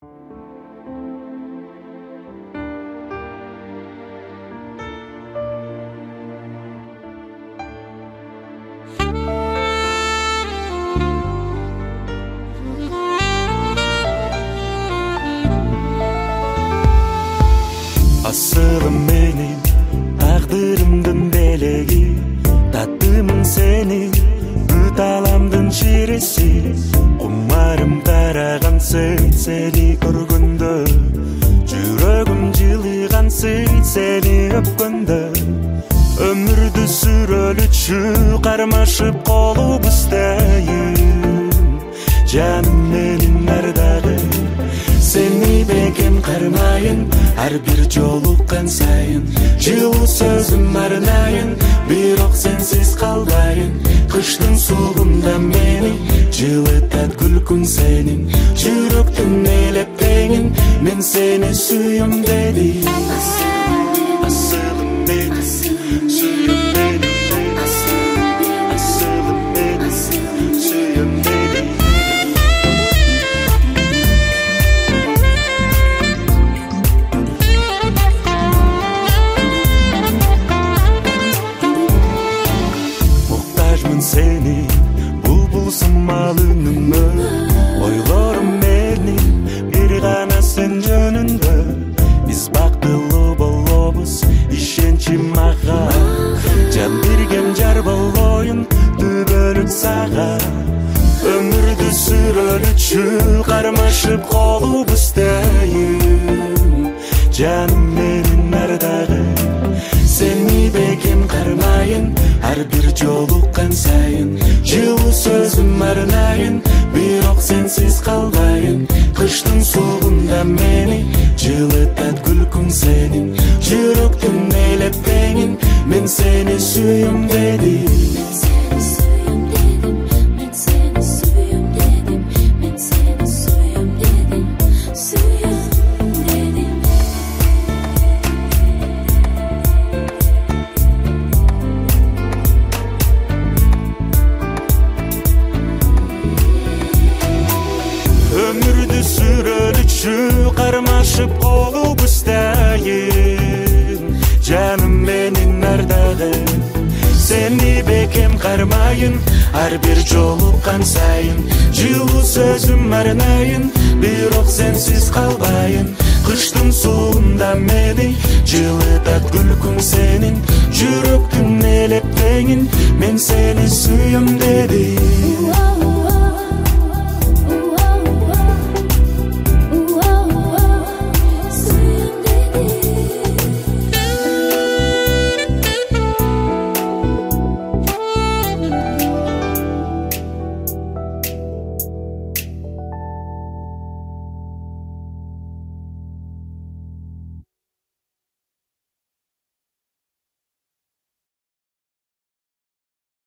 Asılım benim, taqdırımdın belegi, tattımın seni, büt alamdın şiresi. Umarım taragan seni көргөндө, жүрөгүm жылыган seni öpkөндө. Ömürdü sürölүчү кармашып колубуздайын, жаным менин ардагы. Seni bekem karmayın, her bir жолуккан сайын. Жылуу сөзүм арнайын, бирок сенсиз калбайын. Кыштын сугунда мени жылытат күлкүң сенин. Жүрөктүн элептеңин, мен сени сүйөм деди. Асылым менин, сүйөм менин. Асылым менин, сүйөм деди. Seni bulbulsam önüme, oylarım beni bir gana sen jönündө. Biz baktılı bolobuz işençim maga, can birgem jar bolloyun dübölüp saga. Ömürdü sürölüçü karmaşıp kolubuzdayin, canım menin ardagı. Seni bekem karmayın, her bir жолуккан сайын. Жылуу сөзүм арнайын, бирок сенсиз калбайын. Кыштын сугунда мени жылытат күлкүң сенин. Жүрөктүн элептеңин, мен сени сүйөм деди. Ömürdü sürölüçü karmaşıp kolubuzdayin, canım menin ardagı. Seni bekem karmayın, her bir жолуккан сайын. Жылуу сөзүм арнайын, бирок сенсиз калбайын. Кыштын сугунда мени жылытат күлкүң сенин. Жүрөктүн элептеңин, мен сени сүйөм деди.